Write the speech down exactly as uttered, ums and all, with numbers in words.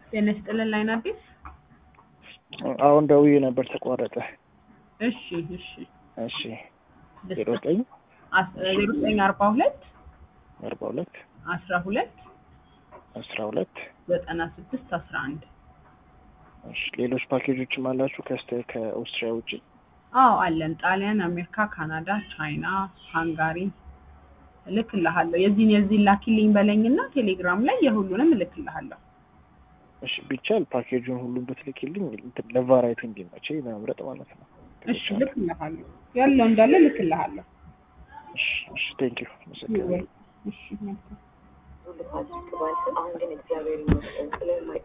ጤና ይስጥልን ላይን አዲስ አሁን ደውዬ ነበር ተቋረጠ። እሺ እሺ እሺ ዜሮ ዘጠኝ ዜሮ ዘጠኝ አርባ ሁለት አርባ ሁለት አስራ ሁለት አስራ ሁለት ዘጠና ስድስት አስራ አንድ እሺ ሌሎች ፓኬጆችም አላችሁ ከስተ ከኦስትሪያ ውጪ? አዎ አለን። ጣሊያን፣ አሜሪካ፣ ካናዳ፣ ቻይና፣ ሃንጋሪ ልክልሃለሁ። የዚህን የዚህን ላኪልኝ በለኝና ቴሌግራም ላይ የሁሉንም ልክልሃለሁ። እሺ ቢቻል ፓኬጁን ሁሉ ብትልኪልኝ ለቫራይቲ እንዲመቸኝ ለመምረጥ ማለት ነው። እሺ ልክልሃለሁ። ያለው እንዳለ ልክልሃለሁ። እሺ እሺ ቴንክ ዩ መሰለኝ። እሺ